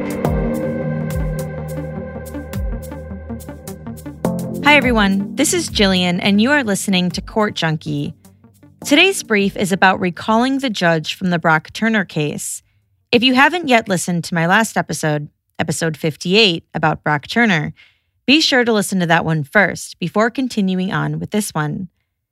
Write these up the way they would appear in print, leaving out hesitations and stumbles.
Hi, everyone. This is Jillian, and you are listening to Court Junkie. Today's brief is about recalling the judge from the Brock Turner case. If you haven't yet listened to my last episode, episode 58, about Brock Turner, be sure to listen to that one first before continuing on with this one.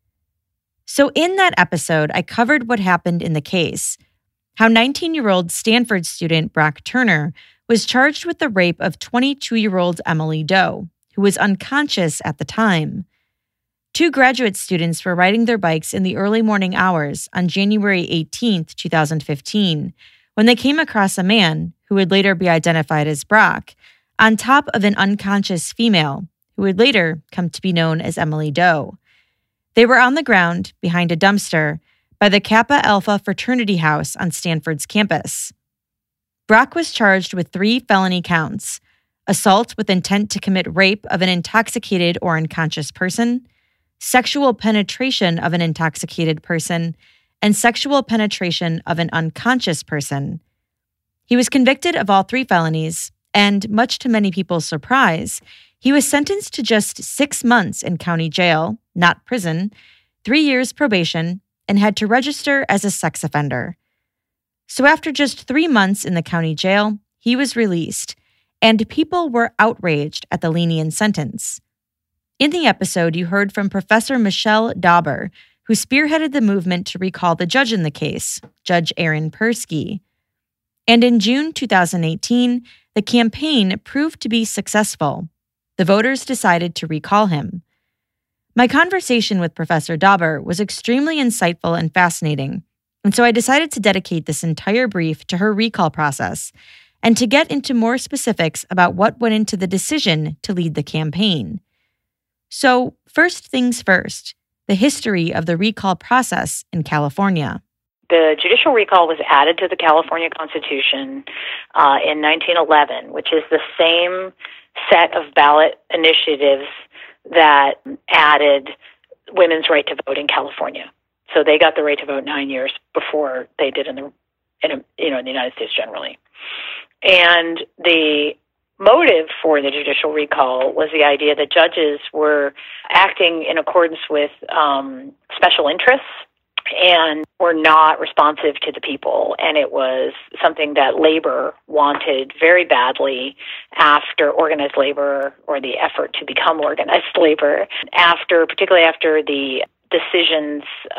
So in that episode, I covered what happened in the case, how 19-year-old Stanford student Brock Turner was charged with the rape of 22-year-old Emily Doe, who was unconscious at the time. Two graduate students were riding their bikes in the early morning hours on January 18, 2015, when they came across a man, who would later be identified as Brock, on top of an unconscious female, who would later come to be known as Emily Doe. They were on the ground, behind a dumpster, by the Kappa Alpha fraternity house on Stanford's campus. Brock was charged with 3 felony counts: assault with intent to commit rape of an intoxicated or unconscious person, sexual penetration of an intoxicated person, and sexual penetration of an unconscious person. He was convicted of all 3 felonies, and much to many people's surprise, he was sentenced to just 6 months in county jail, not prison, 3 years probation, and had to register as a sex offender. So after just 3 months in the county jail, he was released, and people were outraged at the lenient sentence. In the episode, you heard from Professor Michelle Dauber, who spearheaded the movement to recall the judge in the case, Judge Aaron Persky. And in June 2018, the campaign proved to be successful. The voters decided to recall him. My conversation with Professor Dauber was extremely insightful and fascinating, and so I decided to dedicate this entire brief to her recall process and to get into more specifics about what went into the decision to lead the campaign. So, first things first, the history of the recall process in California. The judicial recall was added to the California Constitution in 1911, which is the same set of ballot initiatives that added women's right to vote in California. So they got the right to vote 9 years before they did in the United States generally. And the motive for the judicial recall was the idea that judges were acting in accordance with special interests and were not responsive to the people. And it was something that labor wanted very badly after organized labor, or the effort to become organized labor, particularly after the decisions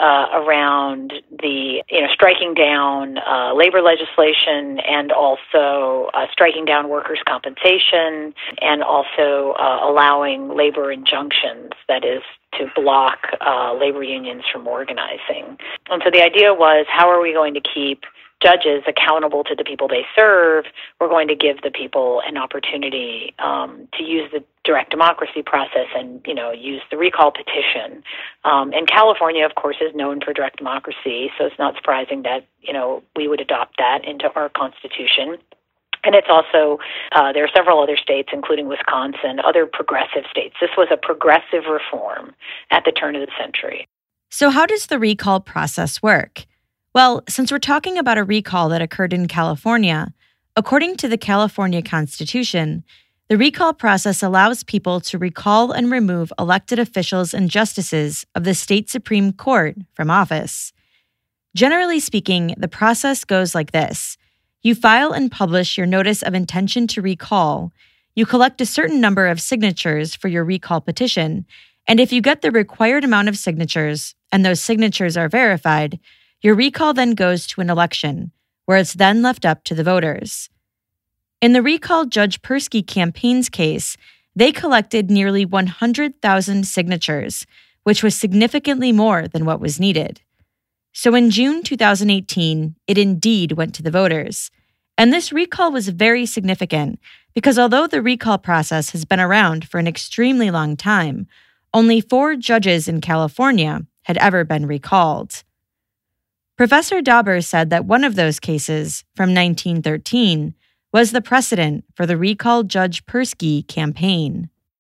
around the striking down labor legislation, and also striking down workers' compensation, and also allowing labor injunctions, that is, to block labor unions from organizing. And so the idea was, how are we going to keep judges accountable to the people they serve? We're going to give the people an opportunity to use the direct democracy process and, use the recall petition. And California, of course, is known for direct democracy, so it's not surprising that, we would adopt that into our Constitution. And it's also, there are several other states, including Wisconsin, other progressive states. This was a progressive reform at the turn of the century. So how does the recall process work? Well, since we're talking about a recall that occurred in California, according to the California Constitution, the recall process allows people to recall and remove elected officials and justices of the state Supreme Court from office. Generally speaking, the process goes like this. You file and publish your notice of intention to recall. You collect a certain number of signatures for your recall petition, and if you get the required amount of signatures, and those signatures are verified, your recall then goes to an election, where it's then left up to the voters. In the recall Judge Persky campaign's case, they collected nearly 100,000 signatures, which was significantly more than what was needed. So in June 2018, it indeed went to the voters. And this recall was very significant because although the recall process has been around for an extremely long time, only 4 judges in California had ever been recalled. Professor Dauber said that one of those cases, from 1913, was the precedent for the recall Judge Persky campaign. The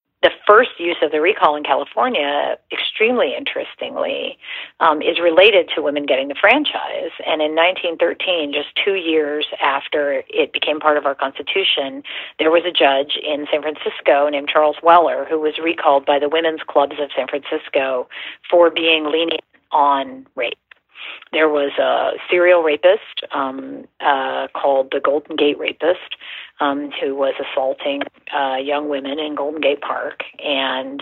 first use of the recall in California, extremely interestingly, is related to women getting the franchise. And in 1913, just 2 years after it became part of our Constitution, there was a judge in San Francisco named Charles Weller who was recalled by the women's clubs of San Francisco for being lenient on rape. There was a serial rapist called the Golden Gate Rapist who was assaulting young women in Golden Gate Park, and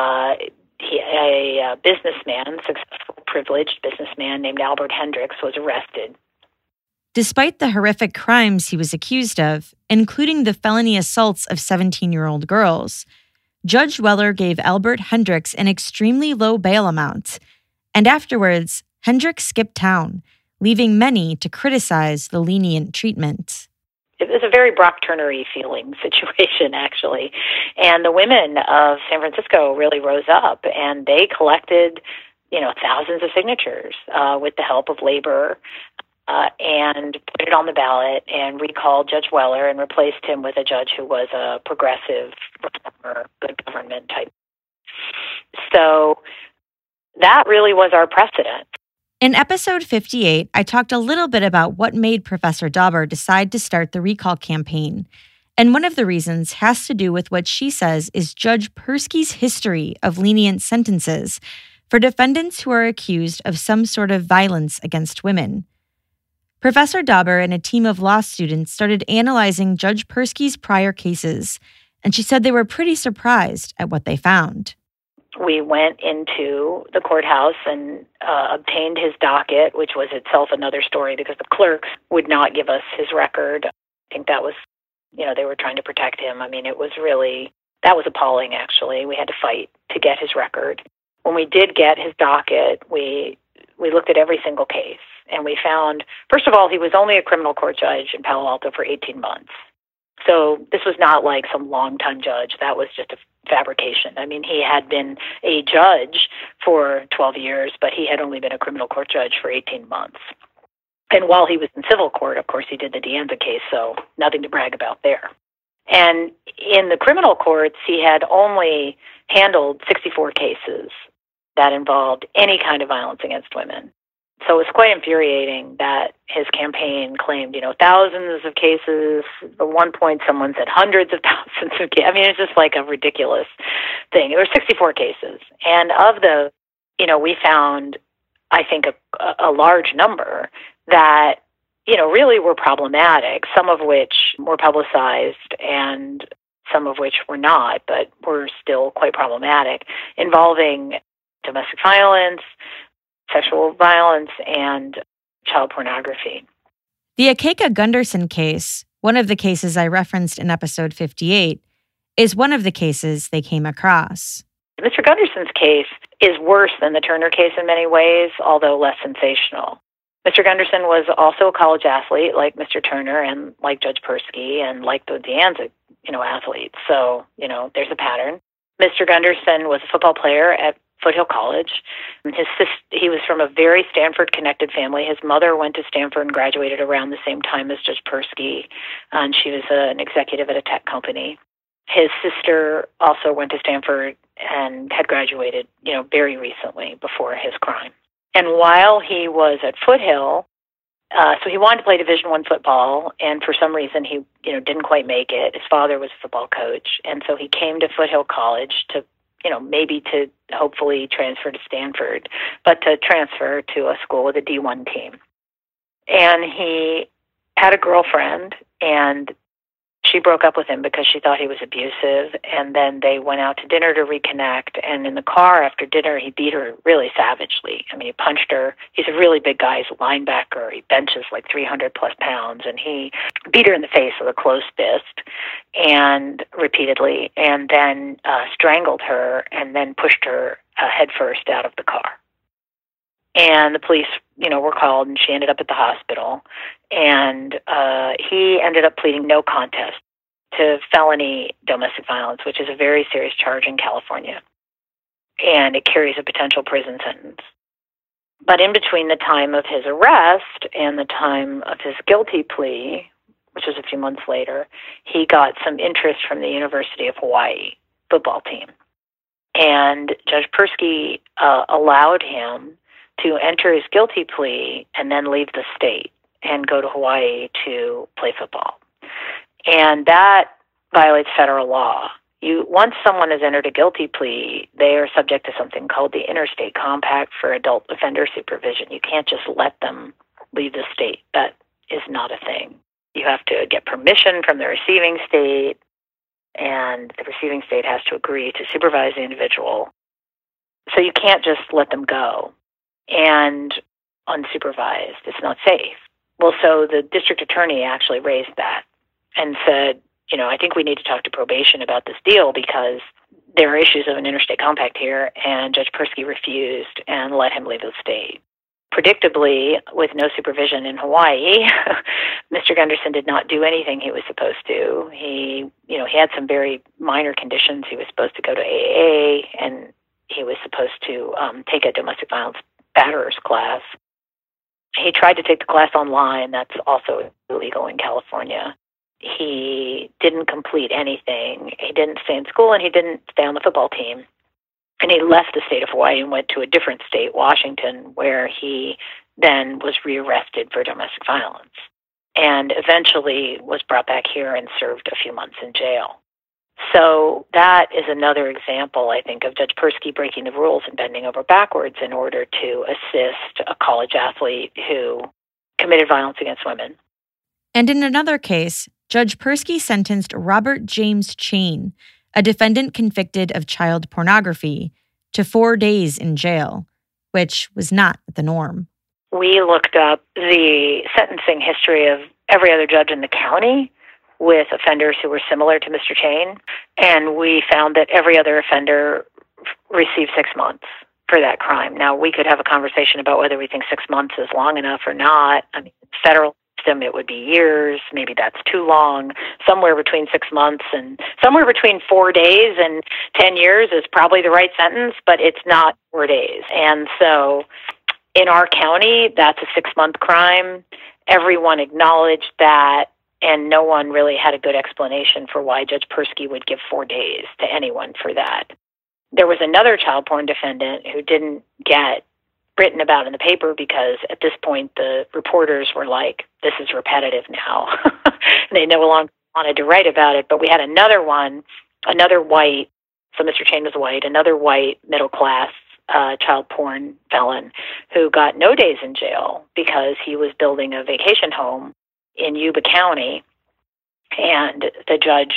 a businessman, successful, privileged businessman named Albert Hendricks was arrested. Despite the horrific crimes he was accused of, including the felony assaults of 17-year-old girls, Judge Weller gave Albert Hendricks an extremely low bail amount, and afterwards, Hendricks skipped town, leaving many to criticize the lenient treatment. It was a very Brock Turner-y feeling situation, actually. And the women of San Francisco really rose up, and they collected, thousands of signatures with the help of labor and put it on the ballot and recalled Judge Weller and replaced him with a judge who was a progressive reformer, good government type. So that really was our precedent. In episode 58, I talked a little bit about what made Professor Dauber decide to start the recall campaign. And one of the reasons has to do with what she says is Judge Persky's history of lenient sentences for defendants who are accused of some sort of violence against women. Professor Dauber and a team of law students started analyzing Judge Persky's prior cases, and she said they were pretty surprised at what they found. We went into the courthouse and obtained his docket, which was itself another story because the clerks would not give us his record. I think that was, they were trying to protect him. I mean, that was appalling, actually. We had to fight to get his record. When we did get his docket, we looked at every single case, and we found, first of all, he was only a criminal court judge in Palo Alto for 18 months. So this was not like some long-time judge. That was just a fabrication. I mean, he had been a judge for 12 years, but he had only been a criminal court judge for 18 months. And while he was in civil court, of course, he did the De Anza case, so nothing to brag about there. And in the criminal courts, he had only handled 64 cases that involved any kind of violence against women. So it was quite infuriating that his campaign claimed, thousands of cases. At one point, someone said hundreds of thousands of cases. I mean, it's just like a ridiculous thing. There were 64 cases. And of those, we found, I think, a large number that, really were problematic, some of which were publicized and some of which were not, but were still quite problematic, involving domestic violence, sexual violence, and child pornography. The Akeka Gunderson case, one of the cases I referenced in episode 58, is one of the cases they came across. Mr. Gunderson's case is worse than the Turner case in many ways, although less sensational. Mr. Gunderson was also a college athlete like Mr. Turner and like Judge Persky and like the De Anza, athletes. So, there's a pattern. Mr. Gunderson was a football player at Foothill College. He was from a very Stanford-connected family. His mother went to Stanford and graduated around the same time as Judge Persky, and she was an executive at a tech company. His sister also went to Stanford and had graduated, very recently before his crime. And while he was at Foothill, so he wanted to play Division I football, and for some reason he, didn't quite make it. His father was a football coach, and so he came to Foothill College to maybe to hopefully transfer to Stanford, but to transfer to a school with a D1 team. And he had a girlfriend, and she broke up with him because she thought he was abusive, and then they went out to dinner to reconnect, and in the car after dinner, he beat her really savagely. I mean, he punched her. He's a really big guy. He's a linebacker. He benches like 300-plus pounds, and he beat her in the face with a closed fist and repeatedly, and then strangled her and then pushed her headfirst out of the car. And the police, were called, and she ended up at the hospital. And he ended up pleading no contest to felony domestic violence, which is a very serious charge in California. And it carries a potential prison sentence. But in between the time of his arrest and the time of his guilty plea, which was a few months later, he got some interest from the University of Hawaii football team. And Judge Persky allowed him to enter his guilty plea and then leave the state and go to Hawaii to play football. And that violates federal law. Once someone has entered a guilty plea, they are subject to something called the Interstate Compact for Adult Offender Supervision. You can't just let them leave the state. That is not a thing. You have to get permission from the receiving state, and the receiving state has to agree to supervise the individual. So you can't just let them go. And unsupervised, it's not safe. Well, so the district attorney actually raised that and said, I think we need to talk to probation about this deal because there are issues of an interstate compact here, and Judge Persky refused and let him leave the state. Predictably, with no supervision in Hawaii, Mr. Gunderson did not do anything he was supposed to. He had some very minor conditions. He was supposed to go to AA, and he was supposed to take a domestic violence batterers class. He tried to take the class online. That's also illegal in California. He didn't complete anything. He didn't stay in school, and he didn't stay on the football team. And he left the state of Hawaii and went to a different state, Washington, where he then was rearrested for domestic violence and eventually was brought back here and served a few months in jail. So that is another example, I think, of Judge Persky breaking the rules and bending over backwards in order to assist a college athlete who committed violence against women. And in another case, Judge Persky sentenced Robert James Chain, a defendant convicted of child pornography, to 4 days in jail, which was not the norm. We looked up the sentencing history of every other judge in the county with offenders who were similar to Mr. Chain, and we found that every other offender received 6 months for that crime. Now, we could have a conversation about whether we think 6 months is long enough or not. I mean, federal system, it would be years. Maybe that's too long. Somewhere between 6 months and somewhere between 4 days and 10 years is probably the right sentence, but it's not 4 days. And so in our county, that's a 6-month crime. Everyone acknowledged that, and no one really had a good explanation for why Judge Persky would give 4 days to anyone for that. There was another child porn defendant who didn't get written about in the paper because at this point the reporters were like, this is repetitive now. They no longer wanted to write about it. But we had another one, another white, so Mr. Chain was white, another white middle-class child porn felon who got no days in jail because he was building a vacation home in Yuba County. And the judge,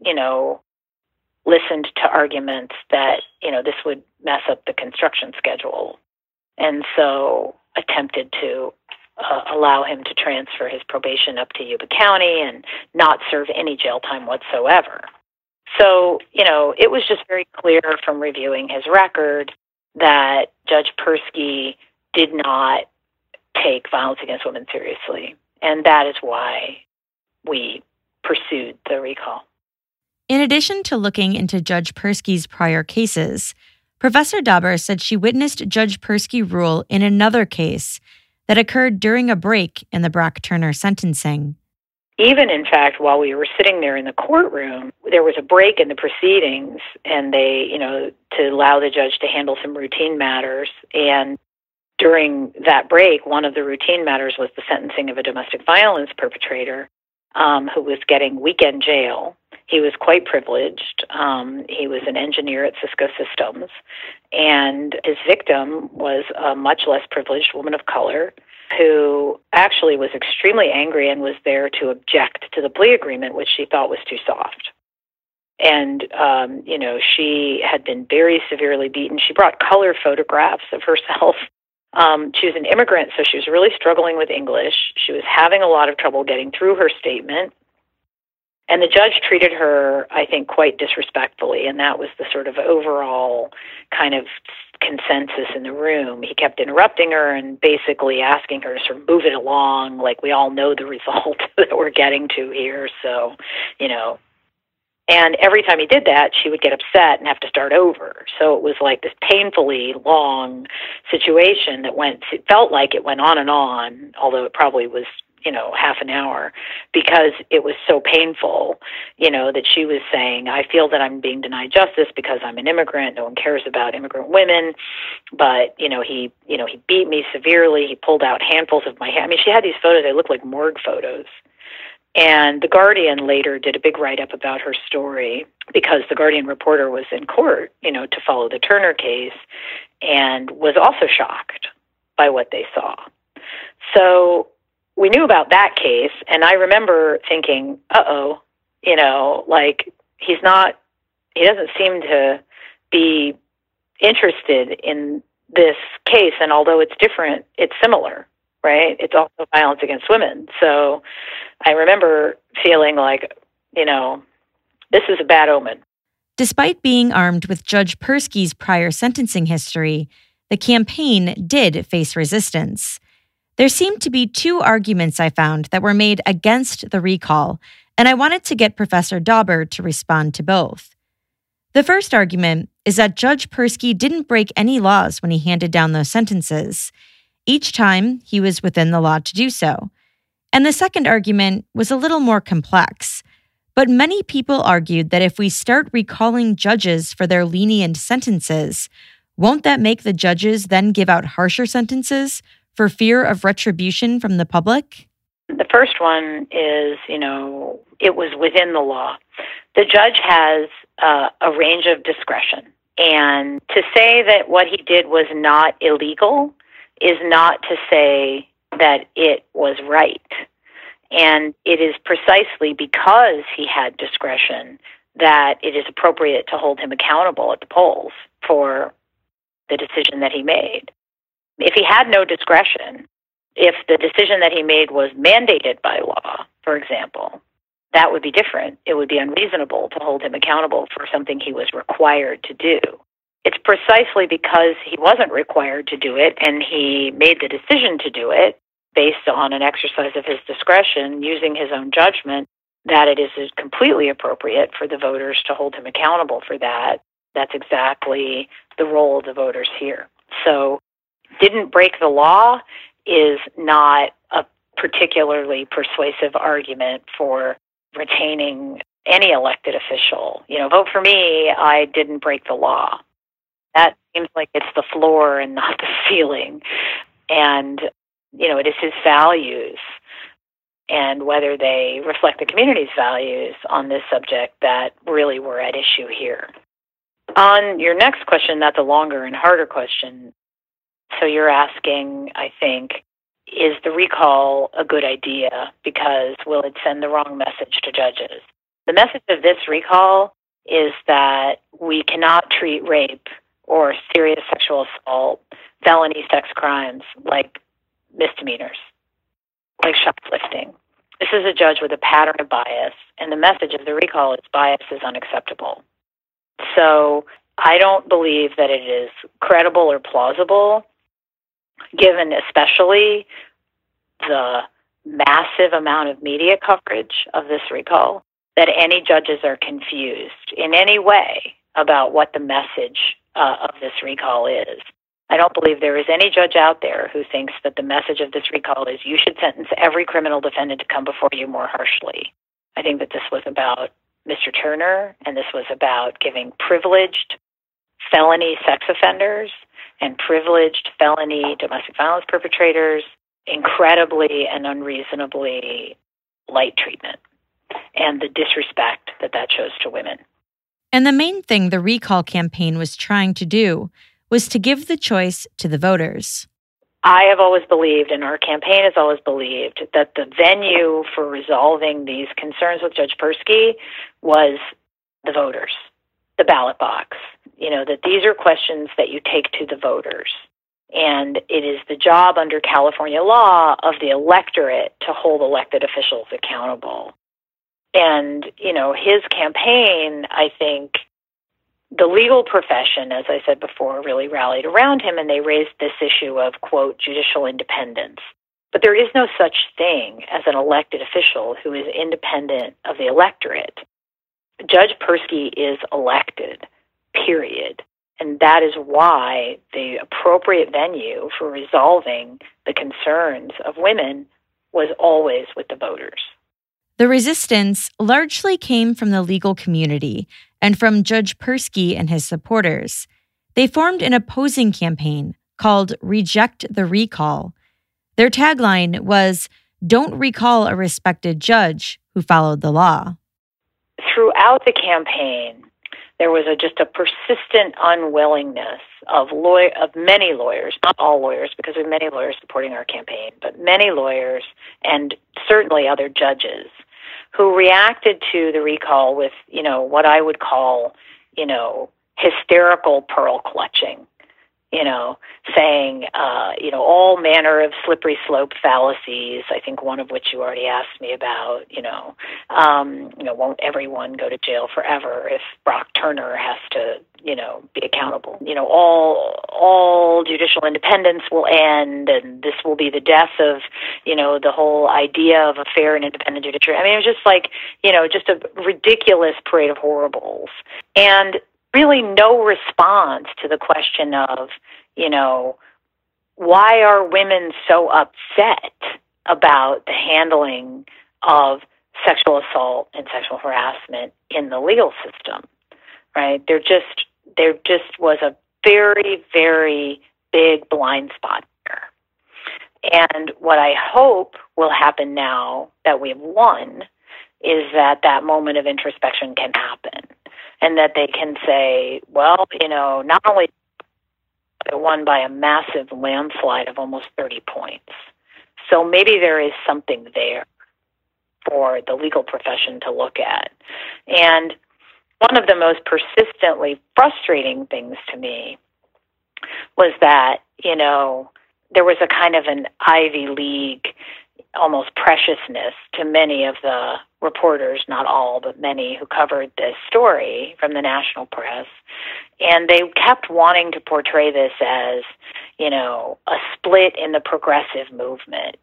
listened to arguments that, this would mess up the construction schedule. And so attempted to allow him to transfer his probation up to Yuba County and not serve any jail time whatsoever. So, it was just very clear from reviewing his record that Judge Persky did not take violence against women seriously. And that is why we pursued the recall. In addition to looking into Judge Persky's prior cases, Professor Dauber said she witnessed Judge Persky rule in another case that occurred during a break in the Brock Turner sentencing. Even, in fact, while we were sitting there in the courtroom, there was a break in the proceedings, and they, to allow the judge to handle some routine matters. And during that break, one of the routine matters was the sentencing of a domestic violence perpetrator who was getting weekend jail. He was quite privileged. He was an engineer at Cisco Systems, and his victim was a much less privileged woman of color who actually was extremely angry and was there to object to the plea agreement, which she thought was too soft. And, she had been very severely beaten. She brought color photographs of herself. She was an immigrant, so she was really struggling with English. She was having a lot of trouble getting through her statement. And the judge treated her, I think, quite disrespectfully, and that was the sort of overall kind of consensus in the room. He kept interrupting her and basically asking her to sort of move it along, like we all know the result that we're getting to here, so, And every time he did that, she would get upset and have to start over. So it was like this painfully long situation that it felt like it went on and on, although it probably was, half an hour, because it was so painful, that she was saying, I feel that I'm being denied justice because I'm an immigrant. No one cares about immigrant women. But, he beat me severely. He pulled out handfuls of my hair. I mean, she had these photos. They looked like morgue photos. And The Guardian later did a big write-up about her story, because the Guardian reporter was in court, to follow the Turner case, and was also shocked by what they saw. So we knew about that case, and I remember thinking, he doesn't seem to be interested in this case, and although it's different, it's similar, right? It's also violence against women. So I remember feeling like, this is a bad omen. Despite being armed with Judge Persky's prior sentencing history, the campaign did face resistance. There seemed to be two arguments I found that were made against the recall, and I wanted to get Professor Dauber to respond to both. The first argument is that Judge Persky didn't break any laws when he handed down those sentences. Each time, he was within the law to do so. And the second argument was a little more complex. But many people argued that if we start recalling judges for their lenient sentences, won't that make the judges then give out harsher sentences for fear of retribution from the public? The first one is, it was within the law. The judge has a range of discretion. And to say that what he did was not illegal is not to say that it was right. And it is precisely because he had discretion that it is appropriate to hold him accountable at the polls for the decision that he made. If he had no discretion, if the decision that he made was mandated by law, for example, that would be different. It would be unreasonable to hold him accountable for something he was required to do. It's precisely because he wasn't required to do it and he made the decision to do it based on an exercise of his discretion, using his own judgment, that it is completely appropriate for the voters to hold him accountable for that. That's exactly the role of the voters here. So, didn't break the law is not a particularly persuasive argument for retaining any elected official. Vote for me, I didn't break the law. That seems like it's the floor and not the ceiling. And it is his values and whether they reflect the community's values on this subject that really were at issue here. On your next question, that's a longer and harder question. So you're asking, I think, is the recall a good idea because will it send the wrong message to judges? The message of this recall is that we cannot treat rape or serious sexual assault, felony sex crimes like misdemeanors, like shoplifting. This is a judge with a pattern of bias, and the message of the recall is bias is unacceptable. So I don't believe that it is credible or plausible, given especially the massive amount of media coverage of this recall, that any judges are confused in any way about what the message of this recall is. I don't believe there is any judge out there who thinks that the message of this recall is you should sentence every criminal defendant to come before you more harshly. I think that this was about Mr. Turner, and this was about giving privileged felony sex offenders and privileged felony domestic violence perpetrators incredibly and unreasonably light treatment, and the disrespect that that shows to women. And the main thing the recall campaign was trying to do was to give the choice to the voters. I have always believed, and our campaign has always believed, that the venue for resolving these concerns with Judge Persky was the voters, the ballot box. That these are questions that you take to the voters. And it is the job under California law of the electorate to hold elected officials accountable. And, his campaign, I think, the legal profession, as I said before, really rallied around him, and they raised this issue of, quote, judicial independence. But there is no such thing as an elected official who is independent of the electorate. Judge Persky is elected, period. And that is why the appropriate venue for resolving the concerns of women was always with the voters. The resistance largely came from the legal community and from Judge Persky and his supporters. They formed an opposing campaign called Reject the Recall. Their tagline was, "Don't recall a respected judge who followed the law." Throughout the campaign, there was just a persistent unwillingness of many lawyers, not all lawyers, because we have many lawyers supporting our campaign, but many lawyers and certainly other judges who reacted to the recall with, what I would call, hysterical pearl clutching, saying, all manner of slippery slope fallacies, I think one of which you already asked me about, won't everyone go to jail forever if Brock Turner has to, be accountable? All judicial independence will end, and this will be the death of, the whole idea of a fair and independent judiciary. I mean, it was just like, just a ridiculous parade of horribles. And really no response to the question of, why are women so upset about the handling of sexual assault and sexual harassment in the legal system, right? There just was a very, very big blind spot there. And what I hope will happen now that we've won is that moment of introspection can happen, and that they can say, well, not only it won by a massive landslide of almost 30 points, so maybe there is something there for the legal profession to look at. And one of the most persistently frustrating things to me was that, there was a kind of an Ivy League almost preciousness to many of the reporters, not all, but many, who covered this story from the national press. And they kept wanting to portray this as, a split in the progressive movement,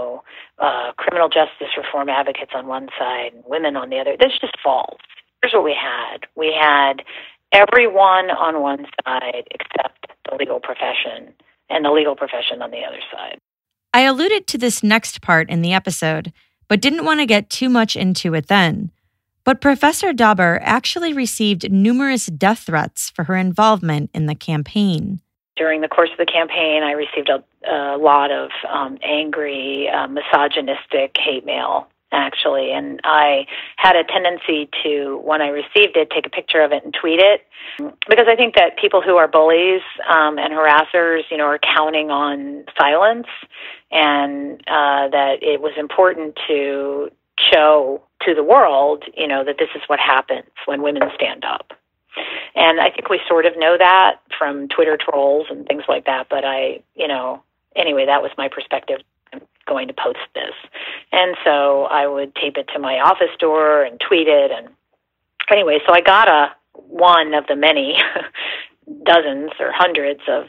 criminal justice reform advocates on one side and women on the other. That's just false. Here's what we had. We had everyone on one side except the legal profession, and the legal profession on the other side. I alluded to this next part in the episode, but didn't want to get too much into it then. But Professor Dauber actually received numerous death threats for her involvement in the campaign. During the course of the campaign, I received a lot of angry, misogynistic hate mail, actually. And I had a tendency to, when I received it, take a picture of it and tweet it, because I think that people who are bullies and harassers, are counting on silence, and that it was important to show to the world, that this is what happens when women stand up. And I think we sort of know that from Twitter trolls and things like that, but anyway, that was my perspective. I'm going to post this. And so I would tape it to my office door and tweet it. And anyway, so I got one of the many dozens or hundreds of,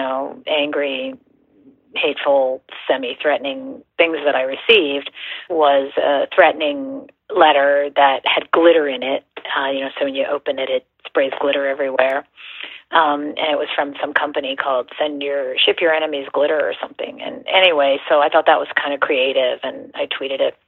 angry, hateful, semi-threatening things that I received, was a threatening letter that had glitter in it. So when you open it, it sprays glitter everywhere. And it was from some company called Ship Your Enemies Glitter or something. And anyway, so I thought that was kind of creative, and I tweeted it.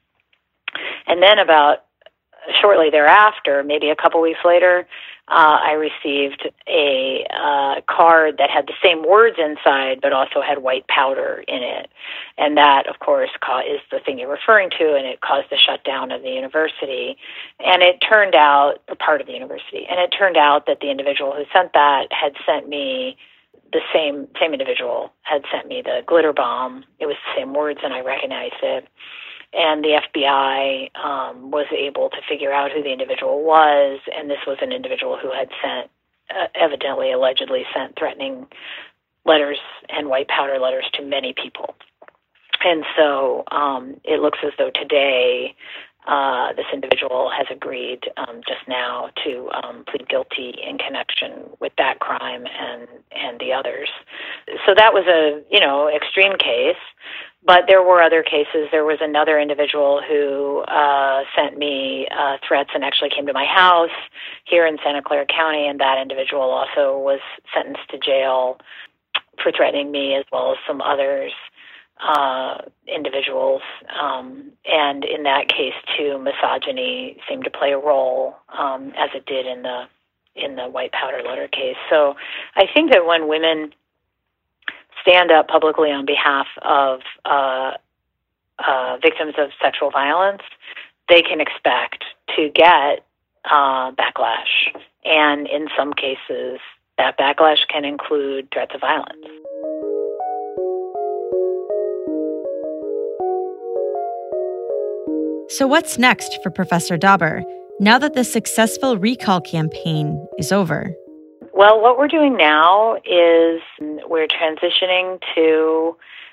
And then about shortly thereafter, maybe a couple weeks later, I received a card that had the same words inside, but also had white powder in it. And that, of course, is the thing you're referring to, and it caused the shutdown of the university. And it turned out, or part of the university, and it turned out that the individual who sent that had sent me, the same individual had sent me the glitter bomb. It was the same words, and I recognized it. And the FBI was able to figure out who the individual was, and this was an individual who had sent, allegedly sent threatening letters and white powder letters to many people. And so it looks as though today this individual has agreed just now to plead guilty in connection with that crime and the others. So that was a extreme case. But there were other cases. There was another individual who sent me threats and actually came to my house here in Santa Clara County, and that individual also was sentenced to jail for threatening me, as well as some others. individuals. And in that case, too, misogyny seemed to play a role, as it did in the white powder letter case. So I think that when women stand up publicly on behalf of victims of sexual violence, they can expect to get backlash. And in some cases, that backlash can include threats of violence. So what's next for Professor Dauber, now that the successful recall campaign is over? Well, what we're doing now is we're transitioning to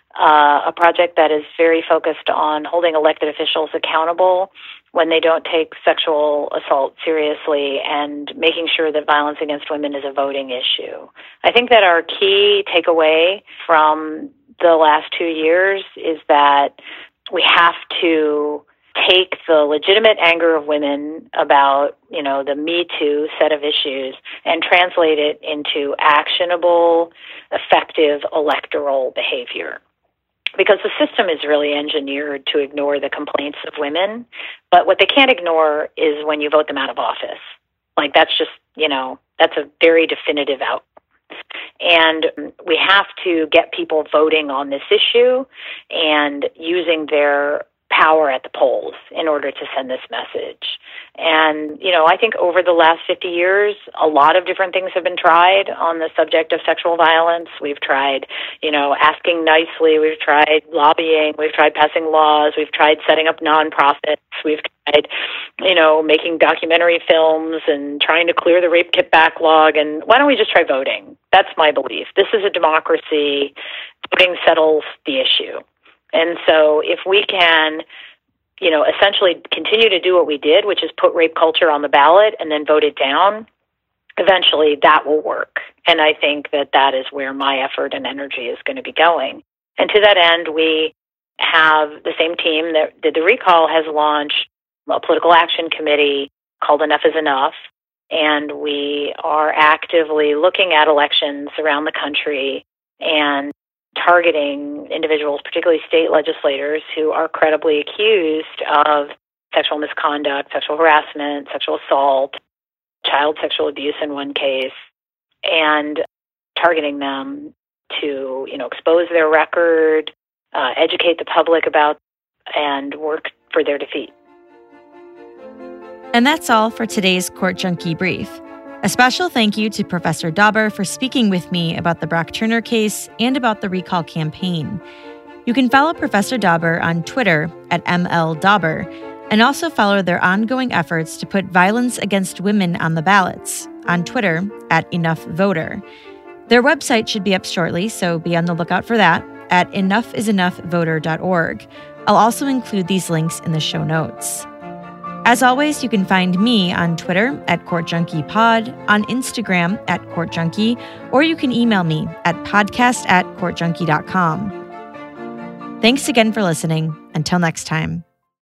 a project that is very focused on holding elected officials accountable when they don't take sexual assault seriously and making sure that violence against women is a voting issue. I think that our key takeaway from the last 2 years is that we have to take the legitimate anger of women about, the Me Too set of issues and translate it into actionable, effective electoral behavior. Because the system is really engineered to ignore the complaints of women, but what they can't ignore is when you vote them out of office. Like, that's just, that's a very definitive outcome. And we have to get people voting on this issue and using their power at the polls in order to send this message. And, I think over the last 50 years, a lot of different things have been tried on the subject of sexual violence. We've tried, asking nicely. We've tried lobbying. We've tried passing laws. We've tried setting up nonprofits. We've tried, making documentary films and trying to clear the rape kit backlog. And why don't we just try voting? That's my belief. This is a democracy. Voting settles the issue. And so if we can, essentially continue to do what we did, which is put rape culture on the ballot and then vote it down, eventually that will work. And I think that that is where my effort and energy is going to be going. And to that end, we have the same team that did the recall has launched a political action committee called Enough is Enough. And we are actively looking at elections around the country and targeting individuals, particularly state legislators, who are credibly accused of sexual misconduct, sexual harassment, sexual assault, child sexual abuse in one case, and targeting them to, expose their record, educate the public about, and work for their defeat. And that's all for today's Court Junkie Brief. A special thank you to Professor Dauber for speaking with me about the Brock Turner case and about the recall campaign. You can follow Professor Dauber on Twitter at @MLDauber, and also follow their ongoing efforts to put violence against women on the ballots on Twitter @EnoughVoter. Their website should be up shortly, so be on the lookout for that at enoughisenoughvoter.org. I'll also include these links in the show notes. As always, you can find me on Twitter @CourtJunkiePod, on Instagram @CourtJunkie, or you can email me at podcast@courtjunkie.com. Thanks again for listening. Until next time.